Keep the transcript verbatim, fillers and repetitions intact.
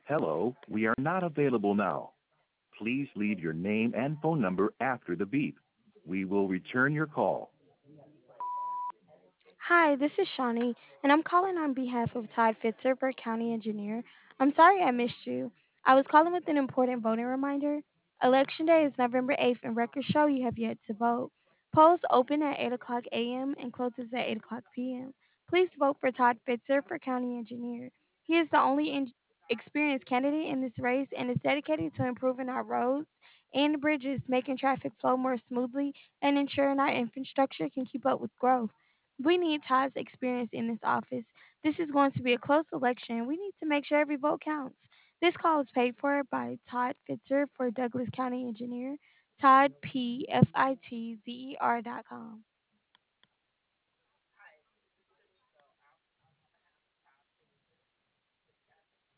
Hello, we are not available now. Please leave your name and phone number after the beep. We will return your call. Hi, this is Shawnee, and I'm calling on behalf of Todd Fitzgerald, County Engineer. I'm sorry I missed you. I was calling with an important voting reminder. Election Day is November eighth, and records show you have yet to vote. Polls open at eight o'clock a m and closes at eight o'clock p m. Please vote for Todd Fitzgerald for County Engineer. He is the only en- experienced candidate in this race and is dedicated to improving our roads and bridges, making traffic flow more smoothly, and ensuring our infrastructure can keep up with growth. We need Todd's experience in this office. This is going to be a close election. We need to make sure every vote counts. This call is paid for by Todd Fitzer for Douglas County Engineer, Todd P F I T Z E R dot com.